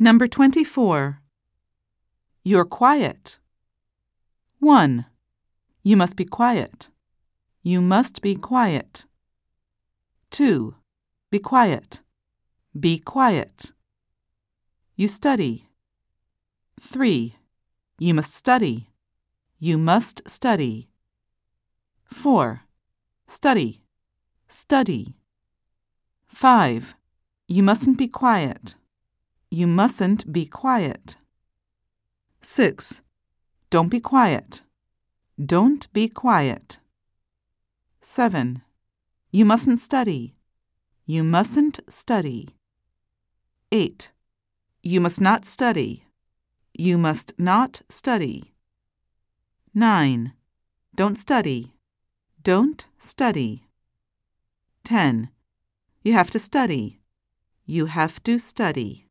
Number 24. You're quiet. 1. You must be quiet. You must be quiet. 2. Be quiet. Be quiet. You study. 3. You must study. You must study. 4. Study. Study. 5. You mustn't be quiet. You mustn't be quiet. 6. Don't be quiet. Don't be quiet. 7. You mustn't study. You mustn't study. 8. You must not study. You must not study. 9. Don't study. Don't study. 10. You have to study. You have to study.